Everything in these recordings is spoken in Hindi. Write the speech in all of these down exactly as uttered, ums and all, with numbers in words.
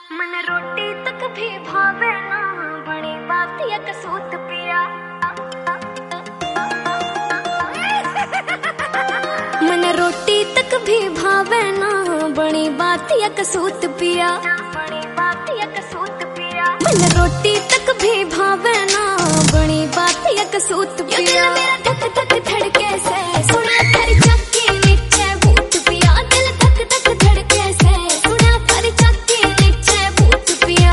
मन रोटी तक भी भावे ना, बड़ी बात या कसूत पिया। मन रोटी तक भी भावे ना, बड़ी बात या कसूत पिया। बड़ी बात या कसूत पिया। मन रोटी तक भी भावे ना, बड़ी बात या कसूत पिया। मेरा धक धक धड़के से सुना तेरी चक्की नीचे भूत पिया। दिल धक धक धड़के से सुना तेरी चक्की नीचे भूत पिया।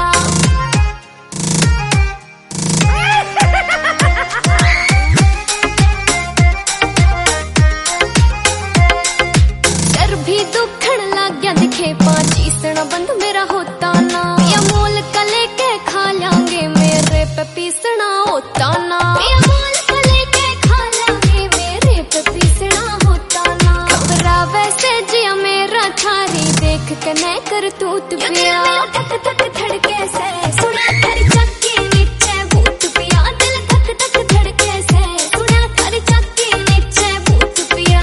सर भी दुखण लग गया दिखे पांची सना बंद मेरा होता ना। या मोल का लेके खा लांगे मेरे पे पीसना होता ना। या मोल का लेके खा लांगे मेरे पे पीसना होता ना। खबरा वैसे जिया मेरा थारी देख के मैं कर तूत पिया। धक धक धड़के से सुना तेरी चक्की नीचे भूत पिया। दिल धक धक धड़के से सुना तेरी चक्की नीचे भूत पिया।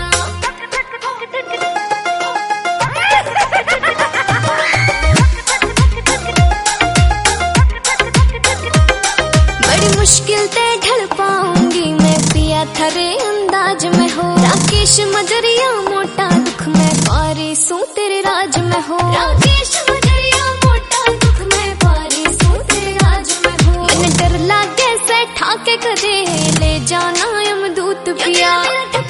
बड़ी मुश्किल ते ढल पाऊंगी मैं पिया थारे अंदाज में हो। राकेश मजरिया मोटा दुख मैं पारी सू तेरे राज में हो। राकेश मजरिया मोटा दुख मैं पारी सू तेरे राज में हो। मन डर लागे से ठाके कदे ले जाना यमदूत पिया।